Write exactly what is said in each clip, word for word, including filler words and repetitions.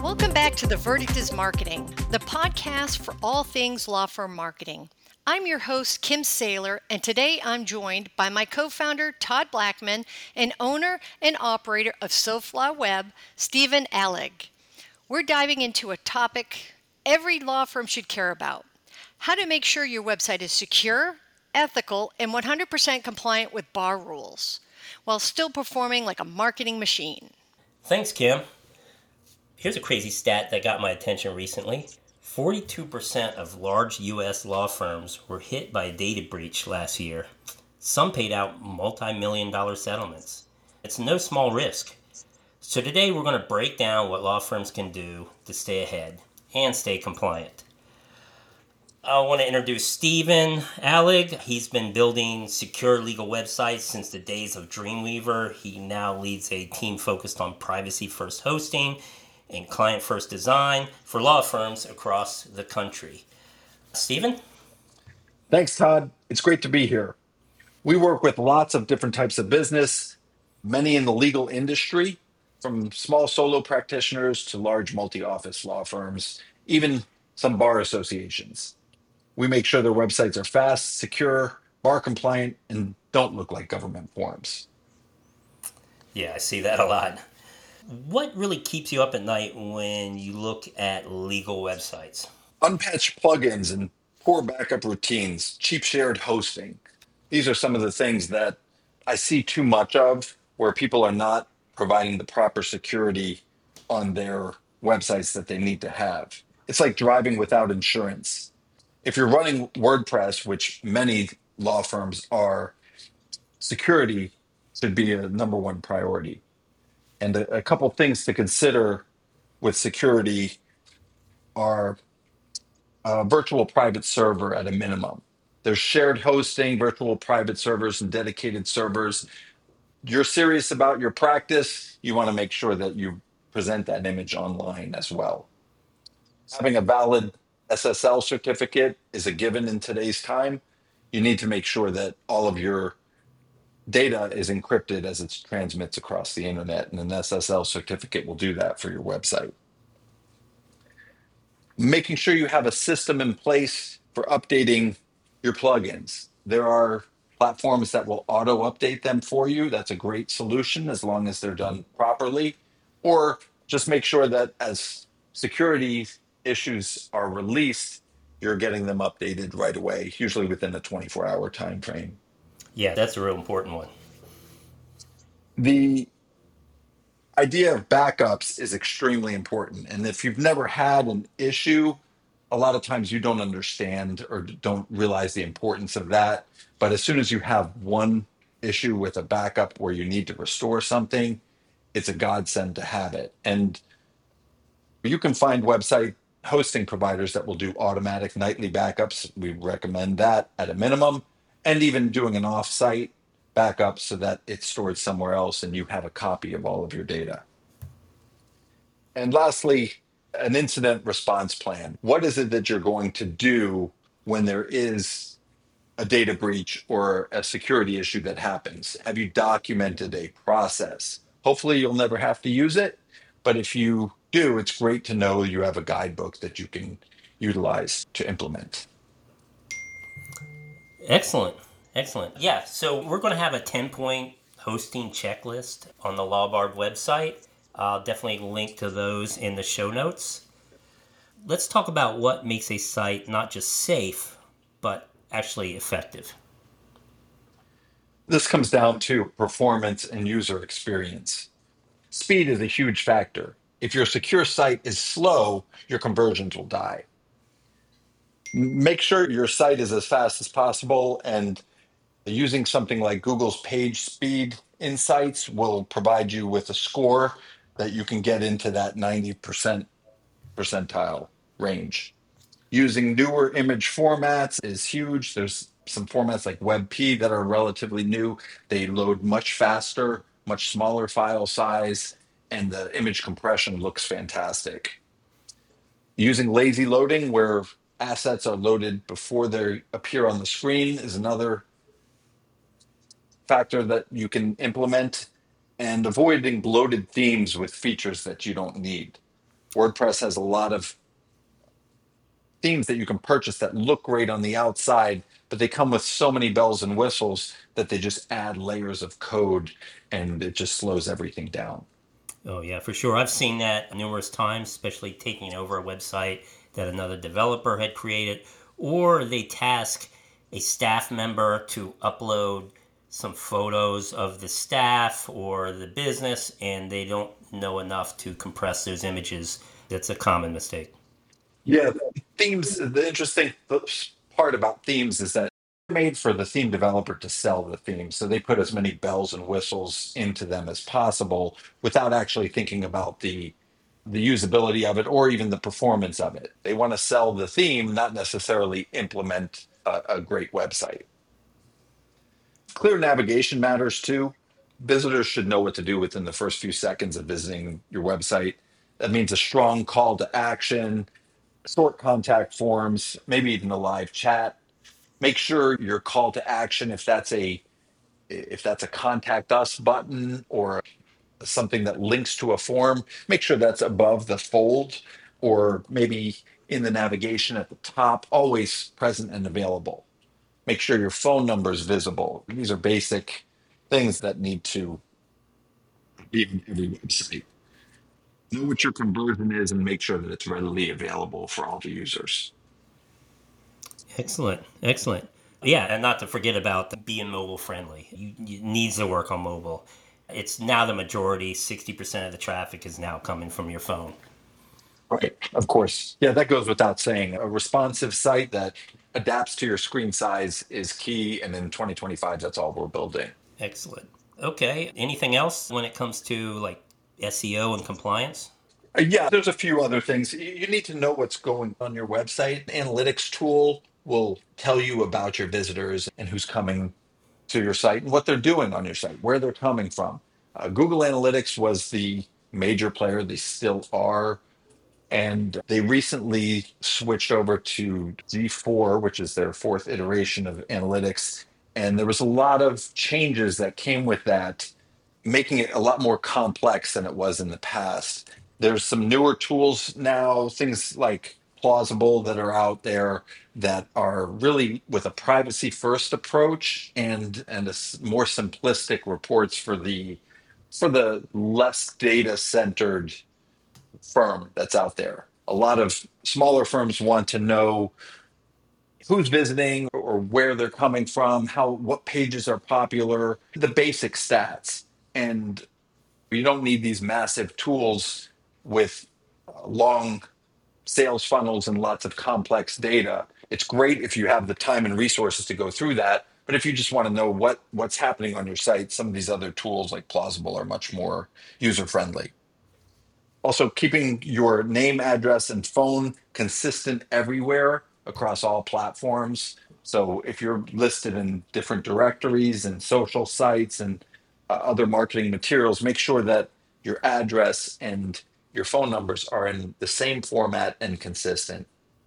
Welcome back to The Verdict is Marketing, the podcast for all things law firm marketing. I'm your host, Kim Saylor, and today I'm joined by my co-founder, Todd Blackman, and owner and operator of SoFlaw Web, Stephen Allig. We're diving into a topic every law firm should care about: how to make sure your website is secure, ethical, and one hundred percent compliant with bar rules, while still performing like a marketing machine. Thanks, Kim. Here's a crazy stat that got my attention recently. forty-two percent of large U S law firms were hit by a data breach last year. Some paid out multi-million dollar settlements. It's no small risk. So today we're going to break down what law firms can do to stay ahead and stay compliant. I want to introduce Stephen Allig. He's been building secure legal websites since the days of Dreamweaver. He now leads a team focused on privacy-first hosting and client-first design for law firms across the country. Stephen? Thanks, Todd. It's great to be here. We work with lots of different types of business, many in the legal industry, from small solo practitioners to large multi-office law firms, even some bar associations. We make sure their websites are fast, secure, bar compliant, and don't look like government forms. Yeah, I see that a lot. What really keeps you up at night when you look at legal websites? Unpatched plugins and poor backup routines, cheap shared hosting. These are some of the things that I see too much of, where people are not providing the proper security on their websites that they need to have. It's like driving without insurance. If you're running WordPress, which many law firms are, security should be a number one priority. And a, a couple things to consider with security are a virtual private server at a minimum. There's shared hosting, virtual private servers, and dedicated servers. You're serious about your practice, you want to make sure that you present that image online as well. Having a valid S S L certificate is a given in today's time. You need to make sure that all of your data is encrypted as it transmits across the internet, and an S S L certificate will do that for your website. Making sure you have a system in place for updating your plugins. There are platforms that will auto update them for you. That's a great solution as long as they're done properly. Or just make sure that as security issues are released, you're getting them updated right away, usually within a twenty-four hour time frame. Yeah, that's a real important one. The idea of backups is extremely important. And if you've never had an issue, a lot of times you don't understand or don't realize the importance of that. But as soon as you have one issue with a backup where you need to restore something, it's a godsend to have it. And you can find website hosting providers that will do automatic nightly backups. We recommend that at a minimum, and even doing an offsite backup so that it's stored somewhere else and you have a copy of all of your data. And lastly, an incident response plan. What is it that you're going to do when there is a data breach or a security issue that happens? Have you documented a process? Hopefully you'll never have to use it, but if you do, it's great to know you have a guidebook that you can utilize to implement. Excellent. Excellent. Yeah, so we're going to have a ten-point hosting checklist on the LawBard website. I'll definitely link to those in the show notes. Let's talk about what makes a site not just safe, but actually effective. This comes down to performance and user experience. Speed is a huge factor. If your secure site is slow, your conversions will die. Make sure your site is as fast as possible, and using something like Google's Page Speed Insights will provide you with a score that you can get into that ninety percent percentile range. Using newer image formats is huge. There's some formats like WebP that are relatively new. They load much faster, much smaller file size, and the image compression looks fantastic. Using lazy loading, where assets are loaded before they appear on the screen, is another factor that you can implement, and avoiding bloated themes with features that you don't need. WordPress has a lot of themes that you can purchase that look great on the outside, but they come with so many bells and whistles that they just add layers of code and it just slows everything down. Oh, yeah, for sure. I've seen that numerous times, especially taking over a website that another developer had created, or they task a staff member to upload some photos of the staff or the business, and they don't know enough to compress those images. That's a common mistake. Yeah, themes, the interesting part about themes is that they're made for the theme developer to sell the theme. So they put as many bells and whistles into them as possible without actually thinking about the the usability of it or even the performance of it. They want to sell the theme, not necessarily implement a, a great website. Clear navigation matters too. Visitors should know what to do within the first few seconds of visiting your website. That means a strong call to action, short contact forms, maybe even a live chat. Make sure your call to action, if that's a if that's a contact us button or something that links to a form, make sure that's above the fold or maybe in the navigation at the top, always present and available. Make sure your phone number is visible. These are basic things that need to be on every website. Know what your conversion is and make sure that it's readily available for all the users. Excellent, excellent. Yeah, and not to forget about being mobile friendly. You, you needs to work on mobile. It's now the majority. sixty percent of the traffic is now coming from your phone. Right, of course. Yeah, that goes without saying. A responsive site that adapts to your screen size is key. And in twenty twenty-five, that's all we're building. Excellent. Okay. Anything else when it comes to like S E O and compliance? Uh, yeah, there's a few other things. You you need to know what's going on your website. Analytics tool will tell you about your visitors and who's coming to your site and what they're doing on your site, where they're coming from. Uh, Google Analytics was the major player, they still are. And they recently switched over to G four, which is their fourth iteration of analytics. And there was a lot of changes that came with that, making it a lot more complex than it was in the past. There's some newer tools now, things like Plausible that are out there that are really with a privacy first approach and and a s- more simplistic reports for the for the less data centered firm that's out there. A lot of smaller firms want to know who's visiting or where they're coming from, how what pages are popular, the basic stats. And you don't need these massive tools with uh, long sales funnels and lots of complex data. It's great if you have the time and resources to go through that. But if you just want to know what what's happening on your site, some of these other tools like Plausible are much more user friendly. Also, keeping your name, address, and phone consistent everywhere across all platforms. So if you're listed in different directories and social sites and uh, other marketing materials, make sure that your address and your phone numbers are in the same format and consistent.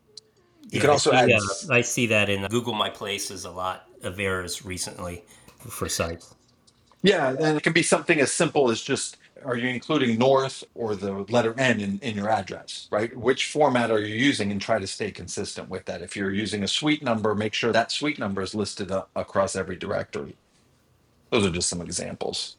You Yeah, can I also see. add, Uh, I see that in Google My Places a lot of errors recently for sites. yeah, and it can be something as simple as just are you including North or the letter N in, in your address, right? Which format are you using and try to stay consistent with that. If you're using a suite number, make sure that suite number is listed uh, across every directory. Those are just some examples.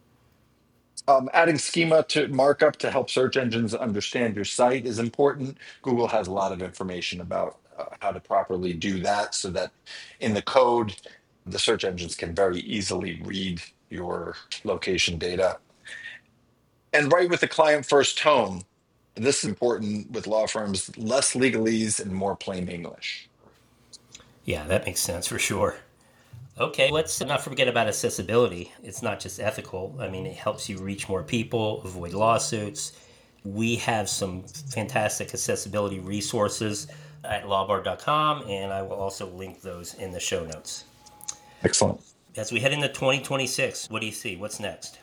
Um, adding schema to markup to help search engines understand your site is important. Google has a lot of information about uh, how to properly do that so that in the code, the search engines can very easily read your location data. And write with the client first tone. This is important with law firms, less legalese and more plain English. Yeah, that makes sense for sure. Okay, let's not forget about accessibility. It's not just ethical. I mean, it helps you reach more people, avoid lawsuits. We have some fantastic accessibility resources at lawbar dot com, and I will also link those in the show notes. Excellent. As we head into twenty twenty-six, what do you see? What's next?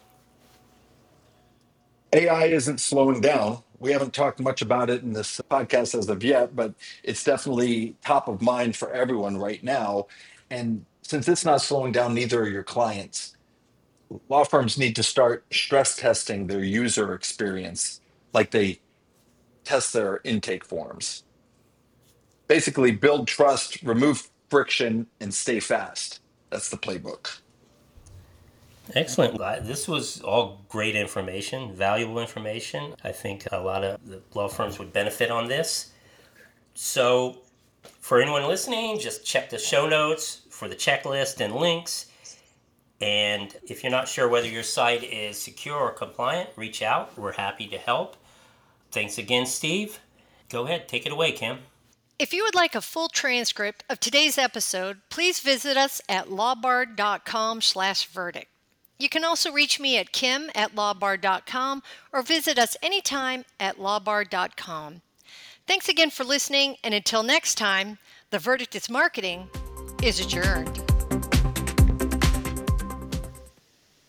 A I isn't slowing down. We haven't talked much about it in this podcast as of yet, but it's definitely top of mind for everyone right now. And since it's not slowing down, neither are your clients. Law firms need to start stress testing their user experience like they test their intake forms. Basically, build trust, remove friction, and stay fast. That's the playbook. Excellent. This was all great information, valuable information. I think a lot of the law firms would benefit on this. So, for anyone listening, just check the show notes for the checklist and links. And if you're not sure whether your site is secure or compliant, reach out. We're happy to help. Thanks again, Steve. Go ahead, take it away, Kim. If you would like a full transcript of today's episode, please visit us at lawbard.com slash verdict. You can also reach me at kim at lawbard dot com or visit us anytime at lawbard dot com. Thanks again for listening, and until next time, The Verdict is Marketing is adjourned.